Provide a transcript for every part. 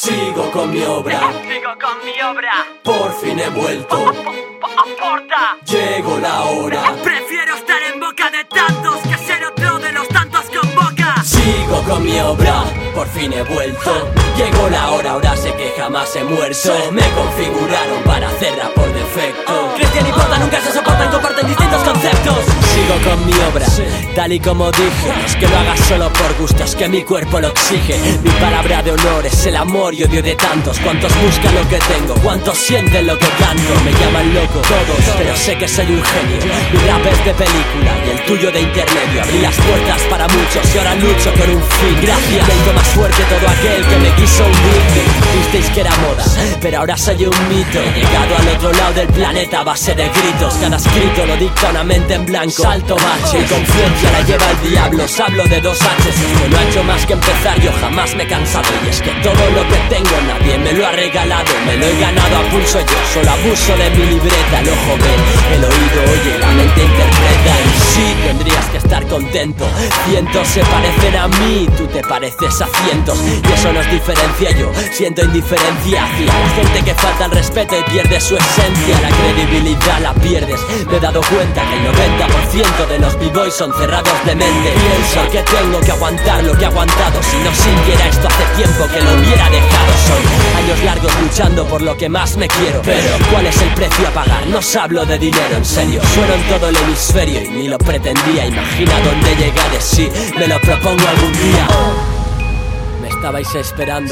Sigo con mi obra, por fin he vuelto. Aporta. Llegó la hora. Prefiero estar en boca de tantos que ser otro de los tantos con boca. Sigo con mi obra, por fin he vuelto. Llegó la hora, ahora sé que jamás he muerto. Me configuraron para hacerla por defecto. Cristian y Porta nunca se soportan, comparten distintos conceptos. Sigo con mi obra, tal y como dije. Es que lo hagas solo por gusto, es que mi cuerpo lo exige. Mi palabra de honor es el amor y odio de tantos. Cuántos buscan lo que tengo, cuántos sienten lo que canto. Me llaman loco todos, pero sé que soy un genio. Mi rap es de película y el tuyo de intermedio. Abrí las puertas para muchos y ahora lucho por un fin. Gracias, me hizo más fuerte todo aquel que me quiso hundir. Visteis que era moda, pero ahora soy un mito. He llegado al otro lado del planeta a base de gritos. Cada escrito lo dicta una mente en blanco. Salto bache y confluencia la lleva el diablo. Os hablo de dos H's, esto no ha hecho más que empezar. Yo jamás me he cansado y es que todo lo que tengo nadie me lo ha regalado. Me lo he ganado a pulso yo, solo abuso de mi libreta. El ojo ve, el oído oye, la mente interpreta. Y sí, tendrías que estar contento. Cientos se parecen a mí, tú te pareces a cientos. Y eso nos diferencia, yo siento indiferencia hacia la gente que falta el respeto y pierde su esencia. La credibilidad la pierdes. Me he dado cuenta que el 90% de los b-boys son cerrados de mente. Pienso que tengo que aguantar lo que he aguantado. Si no sintiera esto hace tiempo que lo hubiera dejado. Son años largos luchando por lo que más me quiero. Pero ¿cuál es el precio a pagar? No os hablo de dinero, en serio. Sueno en todo el hemisferio y ni lo pretendía. Imagina dónde llegaré si me lo propongo algún día. Me estabais esperando.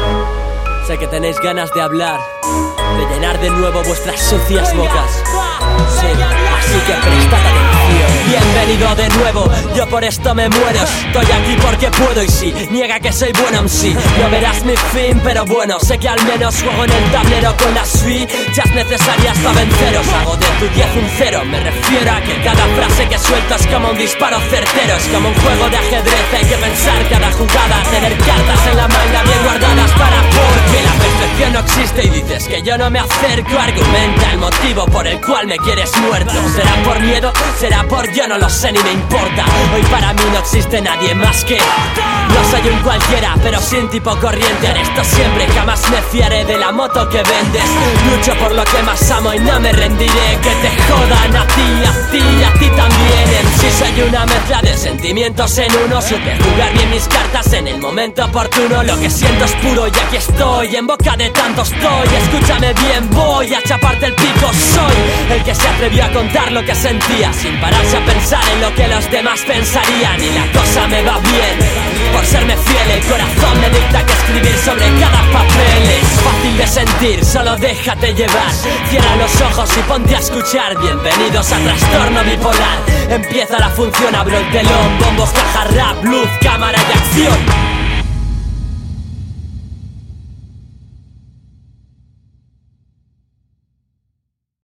Sé que tenéis ganas de hablar, de llenar de nuevo vuestras sucias bocas. Sí, así que prestad atención. Bienvenido de nuevo, yo por esto me muero. Estoy aquí porque puedo y si niega que soy bueno en sí, no verás mi fin, pero bueno, sé que al menos juego en el tablero con las fichas necesarias para venceros. Hago de tu 10 un 0, me refiero a que cada frase que suelto es como un disparo certero. Es como un juego de ajedrez, hay que pensar cada jugada, tener cartas en la manga bien guardadas para porque la perfección no existe y dices que yo no me acerco. Argumenta el motivo por el cual me quieres muerto. ¿Será por miedo? ¿Será por yo? No lo sé ni me importa. Hoy para mí no existe nadie más que no soy un cualquiera, pero sin tipo corriente. Haré esto siempre, jamás me fiaré de la moto que vendes. Lucho por lo que más amo y no me rendiré. Que te jodan a ti, a ti, a ti también. En sí soy una mezcla de sentimientos en uno. Supe jugar bien mis cartas en el momento oportuno. Lo que siento es puro y aquí estoy, en boca de tantos estoy. Escúchame bien, voy a chaparte el pico. Soy el que se atrevió a contar lo que sentía, sin pararse a pensar en lo que los demás pensarían. Y la cosa me va bien, por serme fiel. El corazón me dicta que escribir sobre cada papel es fácil de sentir, solo déjate llevar. Cierra los ojos y ponte a escuchar. Bienvenidos a Trastorno Bipolar. Empieza la función, abro el telón, bombos, caja, rap, luz, cámara y acción.